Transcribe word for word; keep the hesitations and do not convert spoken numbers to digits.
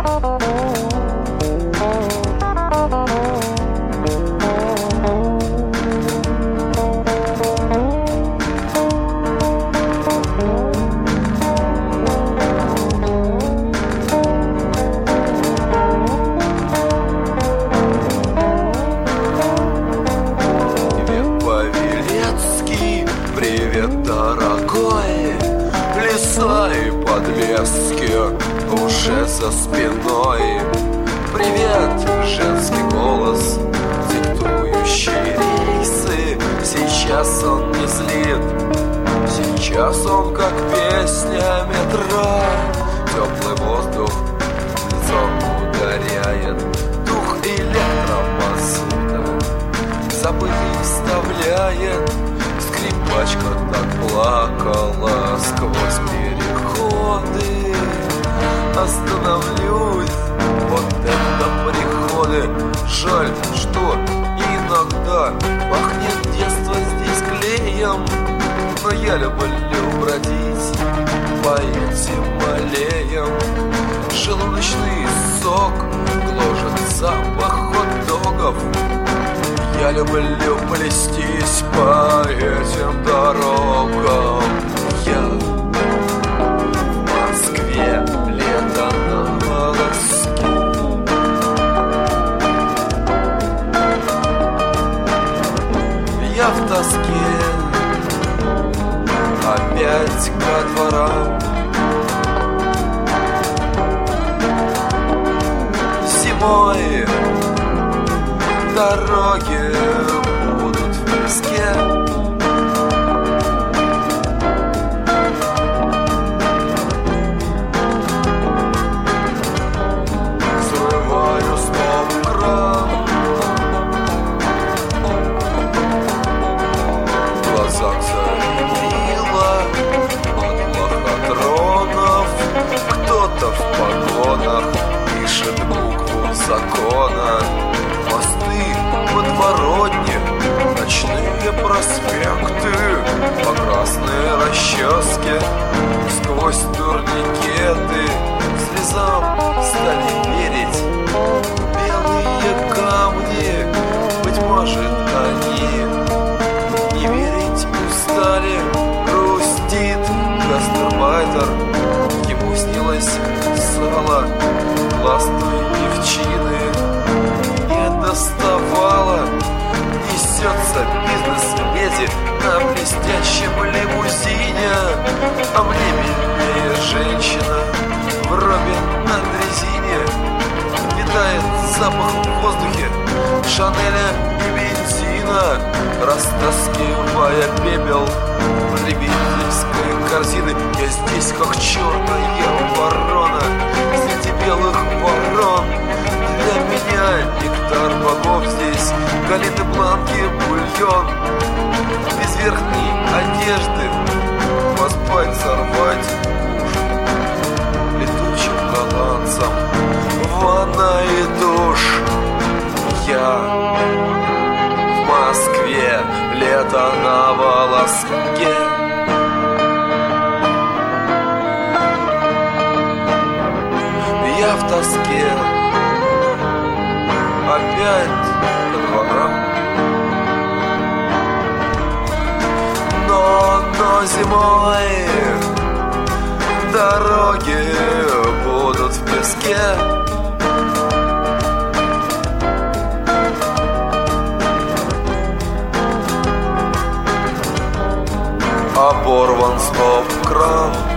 Привет, дорогой, леса и подвески уже за спиной. Привет, женский голос, диктующий рейсы. Сейчас он не злит, сейчас он как песня метро. Теплый воздух в лицо ударяет, дух электромазута забытый вставляет. Скрипачка так плакала сквозь переходы. Остановлюсь, вот это приходы. Жаль, что иногда пахнет детство здесь клеем, но я люблю бродить по этим аллеям. Желудочный сок гложет запах хот-догов. Я люблю плестись по этим дорогам. Я в Москве, лето на волоске. Я в тоске, опять ко дворам. Зимой дороги будут в песке. Срываю стоп-кран, в глазах заребило от лохотронов. Кто-то в погонах пишет букву закона. Подворотни, ночные проспекты, по красной расческе, сквозь турникеты слезам стали верить. Белые камни, быть может, они не верить устали. Грустит гастарбайтер, ему снилось сало классной девчины. Доставала, несется бизнес-леди на блестящем лимузине, а мне милее женщина в робе на дрезине. Витает запах в воздухе Шанеля и бензина, растаскивая пепел потребительской корзины. Я здесь как черная ворона среди белых ворон. Для меня нектар богов здесь, галеты, бланки, бульон. Без верхней одежды поспать, сорвать куш. Летучим голландцам ванна и душ. Я в Москве, лето на волоске. Я в тоске, опять ко дворам. Но, но зимой дороги будут в песке. Оборван стоп-кран.